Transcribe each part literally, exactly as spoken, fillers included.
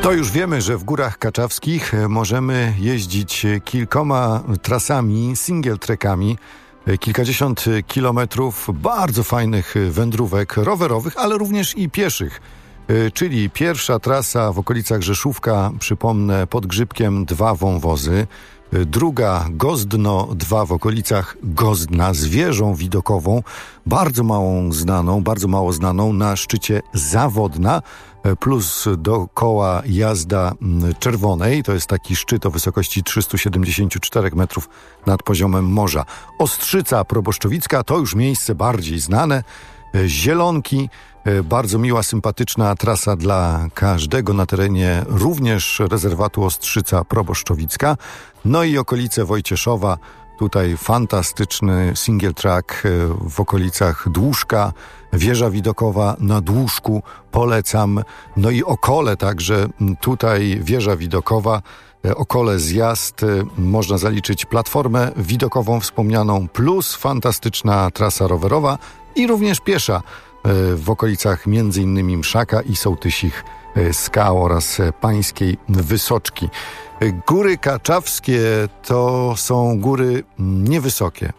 To już wiemy, że w Górach Kaczawskich możemy jeździć kilkoma trasami, single trackami, kilkadziesiąt kilometrów bardzo fajnych wędrówek rowerowych, ale również i pieszych. Czyli pierwsza trasa w okolicach Rzeszówka, przypomnę, pod Grzybkiem dwa wąwozy. Druga Gozdno dwa w okolicach Gozdna z wieżą widokową, bardzo małą znaną, bardzo mało znaną, na szczycie Zawodna, plus dookoła jazda Czerwonej, to jest taki szczyt o wysokości trzysta siedemdziesiąt cztery metrów nad poziomem morza. Ostrzyca Proboszczowicka to już miejsce bardziej znane. Zielonki, bardzo miła, sympatyczna trasa dla każdego na terenie również rezerwatu Ostrzyca Proboszczowicka. No i okolice Wojcieszowa, tutaj fantastyczny single track w okolicach Dłużka, wieża widokowa na Dłużku, polecam. No i Okole także, tutaj wieża widokowa, Okole zjazd, można zaliczyć platformę widokową wspomnianą, plus fantastyczna trasa rowerowa i również piesza w okolicach między innymi Mszaka i Sołtysich Skał oraz Pańskiej Wysoczki. Góry Kaczawskie to są góry niewysokie.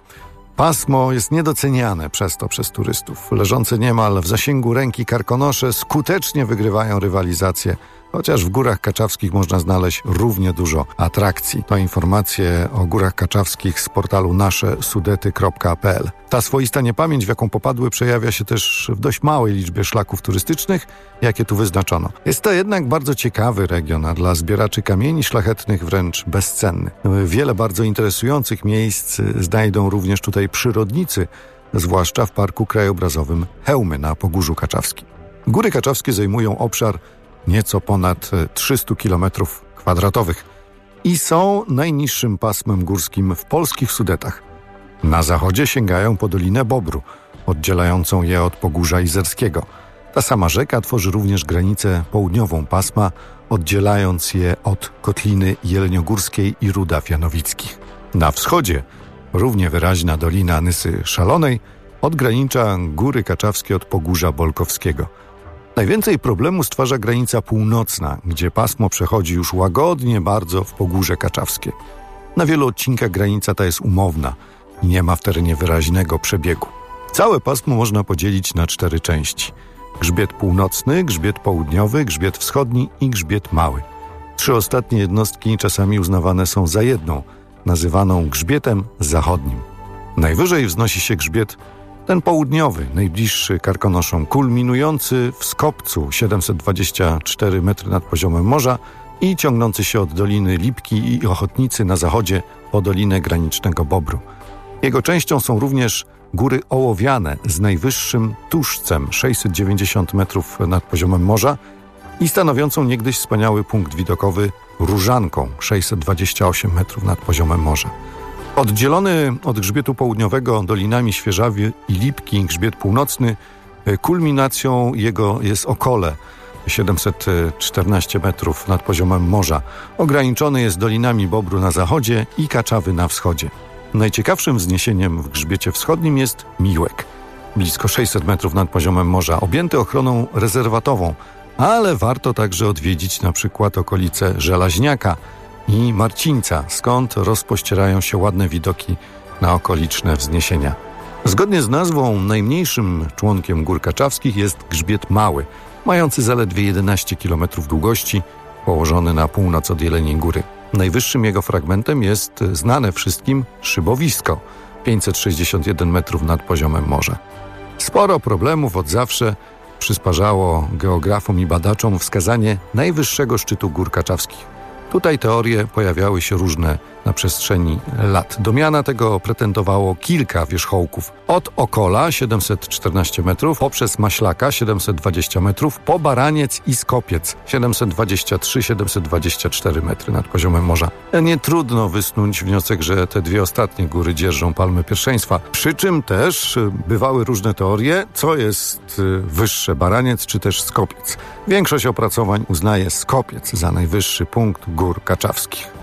Pasmo jest niedoceniane przez to przez turystów. Leżące niemal w zasięgu ręki karkonosze skutecznie wygrywają rywalizację, chociaż w Górach Kaczawskich można znaleźć równie dużo atrakcji. To informacje o Górach Kaczawskich z portalu nasze sudety kropka p l. Ta swoista niepamięć, w jaką popadły, przejawia się też w dość małej liczbie szlaków turystycznych, jakie tu wyznaczono. Jest to jednak bardzo ciekawy region, a dla zbieraczy kamieni szlachetnych wręcz bezcenny. Wiele bardzo interesujących miejsc znajdą również tutaj przyrodnicy, zwłaszcza w Parku Krajobrazowym Chełmy na Pogórzu Kaczawskim. Góry Kaczawskie zajmują obszar nieco ponad trzysta kilometrów kwadratowych i są najniższym pasmem górskim w polskich Sudetach. Na zachodzie sięgają po Dolinę Bobru, oddzielającą je od Pogórza Izerskiego. Ta sama rzeka tworzy również granicę południową pasma, oddzielając je od Kotliny Jeleniogórskiej i Rudaw Janowickich. Na wschodzie równie wyraźna Dolina Nysy Szalonej odgranicza Góry Kaczawskie od Pogórza Bolkowskiego. Najwięcej problemu stwarza granica północna, gdzie pasmo przechodzi już łagodnie bardzo w Pogórze Kaczawskie. Na wielu odcinkach granica ta jest umowna i nie ma w terenie wyraźnego przebiegu. Całe pasmo można podzielić na cztery części. Grzbiet północny, grzbiet południowy, grzbiet wschodni i grzbiet mały. Trzy ostatnie jednostki czasami uznawane są za jedną, nazywaną grzbietem zachodnim. Najwyżej wznosi się grzbiet ten południowy, najbliższy Karkonoszom, kulminujący w Skopcu siedemset dwadzieścia cztery metry nad poziomem morza i ciągnący się od Doliny Lipki i Ochotnicy na zachodzie po Dolinę Granicznego Bobru. Jego częścią są również Góry Ołowiane z najwyższym Tuszcem sześćset dziewięćdziesiąt metrów nad poziomem morza i stanowiącą niegdyś wspaniały punkt widokowy Różanką sześćset dwadzieścia osiem metrów nad poziomem morza. Oddzielony od grzbietu południowego dolinami Świeżawy i Lipki grzbiet północny, kulminacją jego jest Okole, siedemset czternaście metrów nad poziomem morza. Ograniczony jest dolinami Bobru na zachodzie i Kaczawy na wschodzie. Najciekawszym wzniesieniem w grzbiecie wschodnim jest Miłek, blisko sześćset metrów nad poziomem morza, objęty ochroną rezerwatową, ale warto także odwiedzić na przykład okolice Żelaźniaka i Marcińca, skąd rozpościerają się ładne widoki na okoliczne wzniesienia. Zgodnie z nazwą, najmniejszym członkiem Gór Kaczawskich jest grzbiet mały, mający zaledwie jedenaście kilometrów długości, położony na północ od Jeleniej Góry. Najwyższym jego fragmentem jest znane wszystkim Szybowisko, pięćset sześćdziesiąt jeden metrów nad poziomem morza. Sporo problemów od zawsze przysparzało geografom i badaczom wskazanie najwyższego szczytu Gór Kaczawskich. Tutaj teorie pojawiały się różne na przestrzeni lat. Do miana tego pretendowało kilka wierzchołków. Od Okola siedemset czternaście metrów, poprzez Maślaka siedemset dwadzieścia metrów, po Baraniec i Skopiec siedemset dwadzieścia trzy siedemset dwadzieścia cztery metry nad poziomem morza. Nie trudno wysnuć wniosek, że te dwie ostatnie góry dzierżą palmę pierwszeństwa. Przy czym też bywały różne teorie, co jest wyższe, Baraniec czy też Skopiec. Większość opracowań uznaje Skopiec za najwyższy punkt Gór Kaczawskich.